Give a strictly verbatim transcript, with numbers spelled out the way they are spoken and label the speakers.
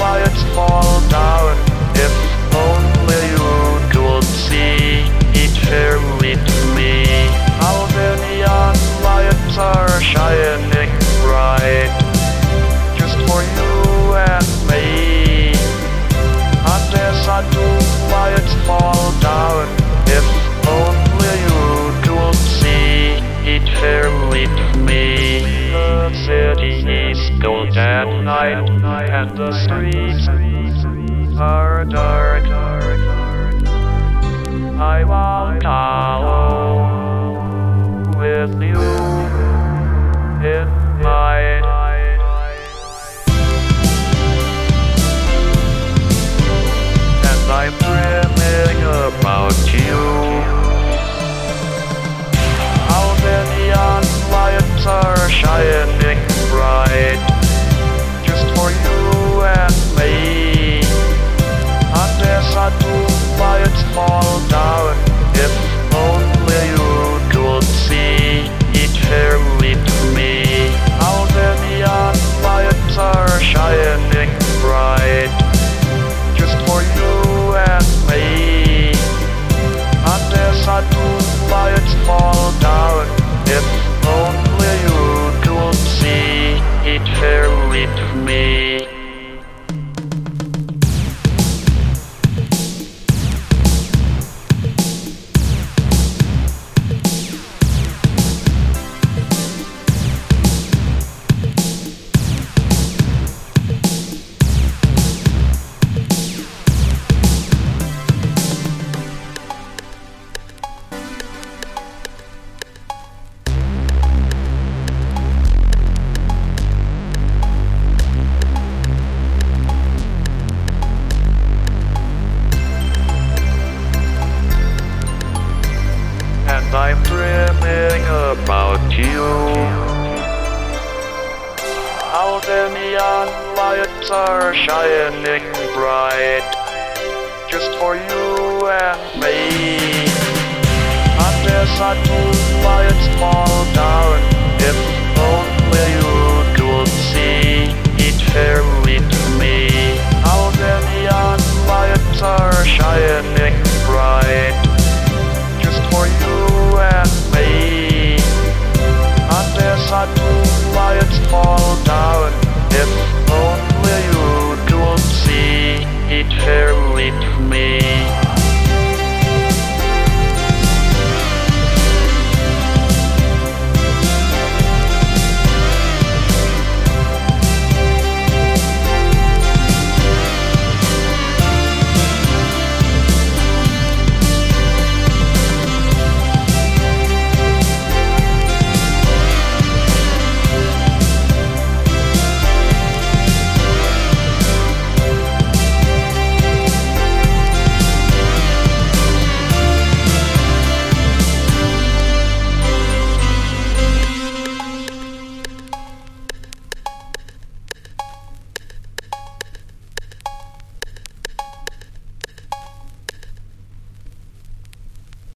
Speaker 1: lights fall down. If only you could see it fairly to me. How the neon lights are shining bright, just for you and me. And as I do, lights fall down. If only you could see it fairly to me. The city is cold at night, and the streets are dark. I walk alone with you in mind. And I'm dreaming about you. How the neon lights are shining bright, just for you and me. And as I do, lights fall down. If only you could see it fairly to me. How the neon lights are shining bright, just for you and me. And as I do, lights fall down. If only you could see it fairly to me. And I'm dreaming about you. How the neon lights are shining bright, just for you and me. And as I do, lights fall down. If only you could see it fairly to me. How the neon lights are shining bright, just for you and me. And as I do, lights fall down. If only you could see it fairly to me.